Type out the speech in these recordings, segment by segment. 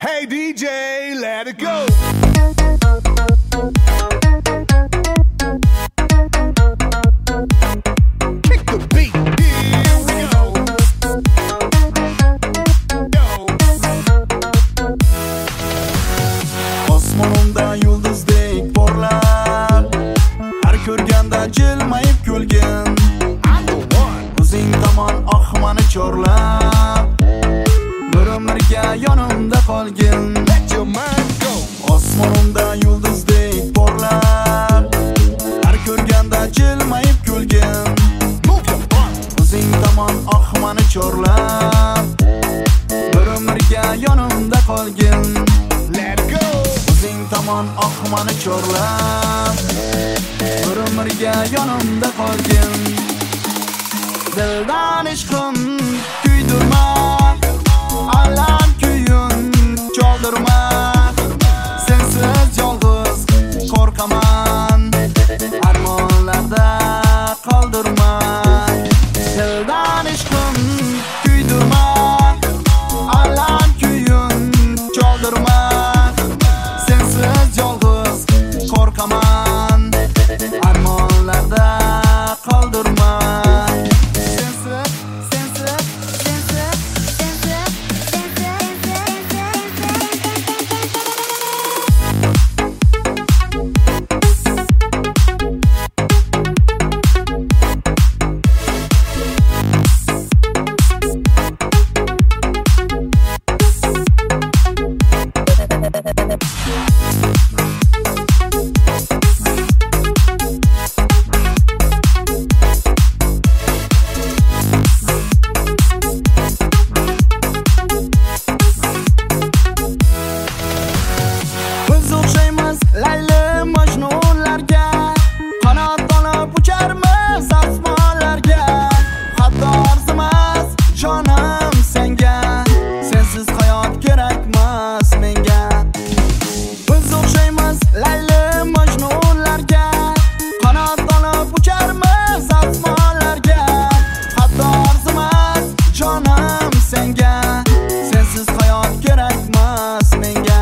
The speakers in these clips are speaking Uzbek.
Hey DJ, let it go. Kick the beat. Here we go. Osmonimda yulduzdek porlar, har ko'rganda jilmayib kulgin. O'zing tomon oqmani chorlab, bir umrga yonimda qolgin. Let your mind go. Osmonimda yulduzdek porlar, har ko'rganda jilmayib kulgin. Move your butt. O'zing tomon oqmani chorlab, bir umrga yonimda qolgin. Let it go. O'zing tomon oqmani chorlab, bir umrga yonimda qolgin. Dildan ishqim kuydirma, alam kuyun choldirma. Sensiz yolg'iz qo'rqaman, armonlarda qoldirma. Dildan ishqim kuydirma, alam kuyun choldirma. Sensiz yolg'iz qo'rqaman, armonlarda qoldirma. Layli majnunlarga qanot olib ucharmiz osmonlarga. Hatto arzimas jonim senga, sensiz hayot kerakmas menga. Biz o'xshaymiz layli majnunlarga, qanot olib ucharmiz osmonlarga. Hatto arzimas jonim senga, sensiz hayot kerakmas menga.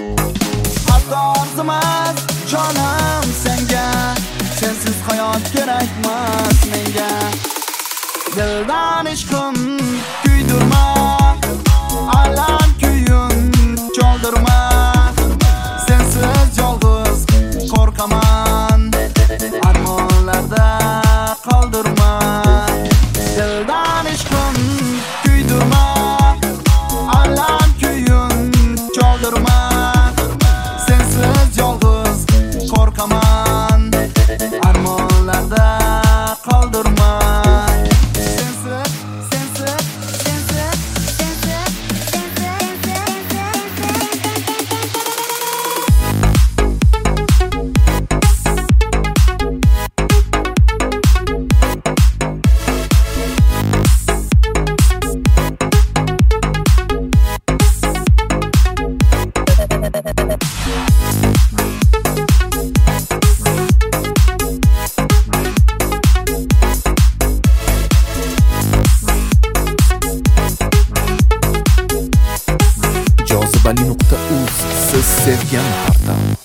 Arzimas jonim senga, sensiz hayot kerakmas menga. Dildan ishqim kuydirma, alam kuyun choldirma. Sensiz yolg'iz qo'rqaman, armonlarda qoldirma. Dildan ishqim kuydirma, alam kuyun choldirma. Sensiz yolg'iz qo'rqaman, armonlarda qoldirma. Jozibali.uz siz sevgan portal.